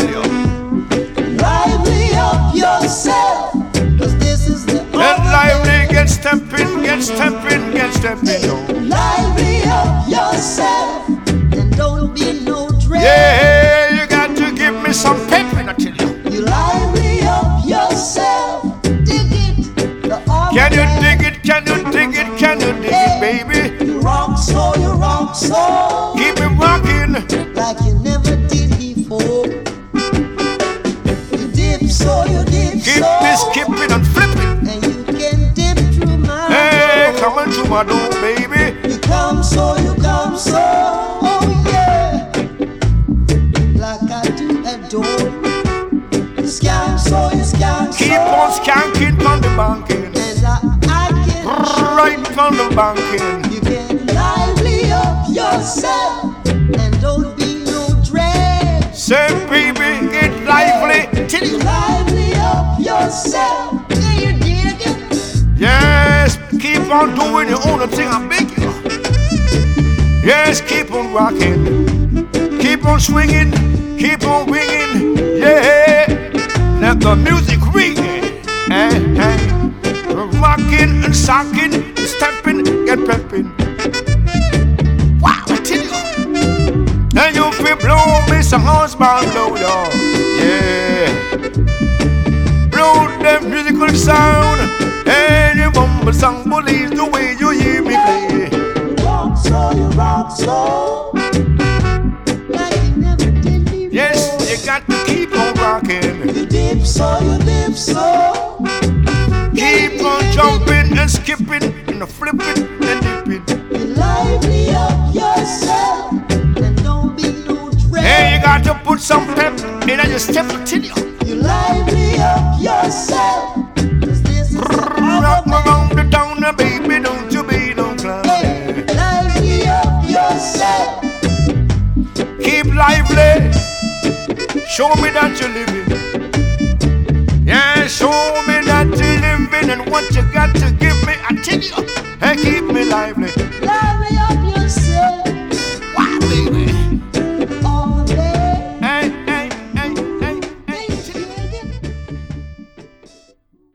tell you. Lively up yourself, 'cause this is the Get lively, get stepping, get stepping, get stepping. lively up yourself, and don't be no dread. Yeah, you got to give me some pepping, I tell you. You lively up yourself, dig it. The Can you dig it? Can you dig it? Can you dig it, baby? You rock so, Keep it rocking like you never did before. You dip so, keep me skipping and flipping. and you can dip through my Hey, door. come on through my door, baby. You come so, oh yeah, like I do adore. You scan so, Keep on skanking from the banking, and I can right from the banking. you can lively up yourself, and don't be no dread. Say, baby, get lively. Till You you. lively up yourself. Yeah, you dig it. Yes, keep on doing your own thing, I beg you. Yes, keep on rocking, keep on swinging, keep on winging. Yeah, let the music ring. Hey, hey. Rocking and socking, stepping, get pepping. Wow, I tell you. And you feel blow me some horseman blow, y'all. Yeah. Blow the musical sound. And you mumble song, believe the way you hear me play. You rock so, like you never did before. Yes, you got to keep on rocking. You dip so, Keep on jumping and skipping and flipping and dipping. you lively up yourself, and don't be no dread. Hey, you got to put some pep in your step till you. You lively up yourself, 'cause this is Rock me round the town, baby, don't you be no clown. Hey, lively up yourself. Keep lively. Show me that you're living. Yeah, show me that you're living and what you got to give.